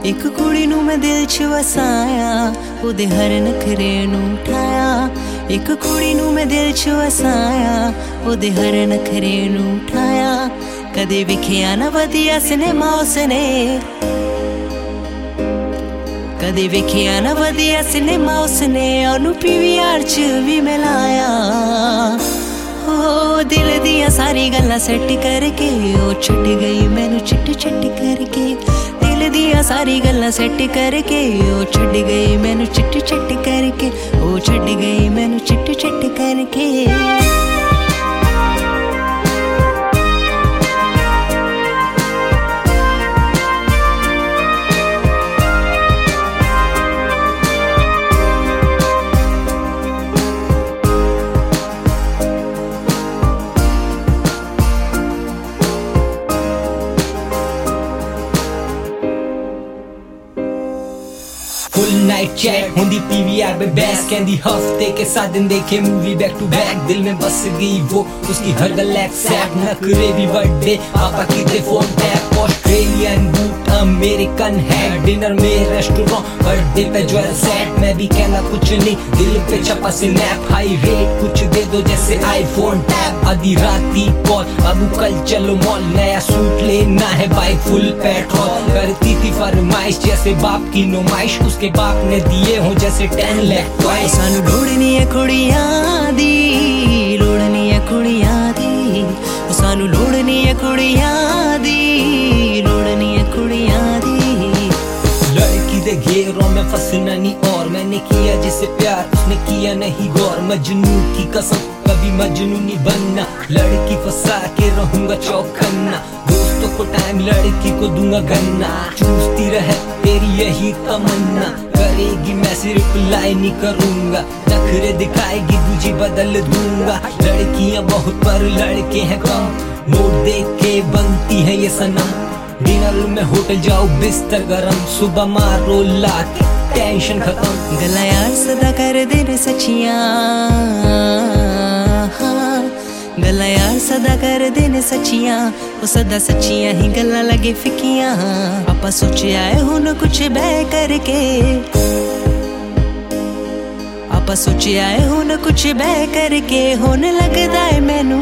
एक कुड़ी नू मैं दिल च वसाया, ओदे हर नखरे नू उठाया। एक कुड़ी नू मैं दिल च वसाया, ओदे हर नखरे नू उठाया। कदे विखिया ना वधिया सिनेमा उसने, कदे विखिया ना वधिया सिनेमा उसने, ओनू PVR च भी मिलाया। ओ दिल दिया सारी गल्लां सेट करके, ओ छट गई मैनू चिट चिट करके। दिल दिया सारी गल्लां सेट करके, ओ छट गई मैनू चिट चिट करके। ओ छट गई मैनू चिट चिट करके। फुल नाइट चैट होंदी PVR पे बहस, कहंदी हफ्ते के 7 दिन देखे मूवी बैक टू बैक। दिल में बस गई वो उसकी हर गल एक्सेप्ट, नखरे भी बर्थडे पापा की दे phone tap. Australian boot American है, डिनर में रेस्टोरेंट, बर्थडे पे ज्वेल सेट। मैं भी कहना कुछ नहीं, दिल पे छपा स्नैप। हाई रेट कुछ दे दो जैसे आईफोन टैब। आधी राती कॉल, अब कल चलो मॉल, नया सूट लेना है बाइक फुल पेट्रोल। करती थी फरमाइश जैसे बाप की नुमाइश, उसके बाप ने दिए हो जैसे 10 लाख टॉयज। सानू लोड़नी है कुड़ियां दी, लोड़नी है कुड़ियां दी। सानू लोड़नी है कुड़ियां दी, लोड़नी है कुड़ियां दी। लड़की दे घेरों में फंसना नहीं, और मैंने किया जिसे प्यार उसने किया नहीं गौर। मजनू की कसम कभी मजनू नहीं बनना, लड़की फंसा के रहूंगा चौकन्ना। दोस्तों को टाइम लड़की को दूंगा गन्ना, चूसती रहे तेरी यही तमन्ना। करेगी मैसेज रिप्लाई नहीं करूंगा, नखरे दिखाएगी दूजी बदल दूंगा। लड़कियां बहुत पर लड़के हैं कम, नोट देख के बनती है ये सनम। डिनर में होटल जाओ बिस्तर गरम, सुबह मारो लात टेंशन खत्म। गला यार सदा कर देने सचियां, गला यार सदा कर देने सचियां। वो सदा सचियां ही गल्ला लगे फिकियां। आपा सोचे आए हुन कुछ बह करके, आपा सोचे आए हुन कुछ बह करके। हुन लगदा है मैनू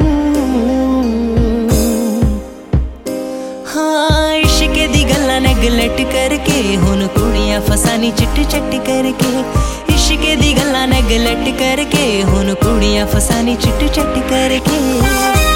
हाँ इश्क दी गल्लां नेगलेक्ट करके, हुन कुड़ियां फसानी चिट चिट करके। इश्क दी गल्लां नेगलेक्ट करके, हुन कुड़ियां फसानी चिट चिट करके।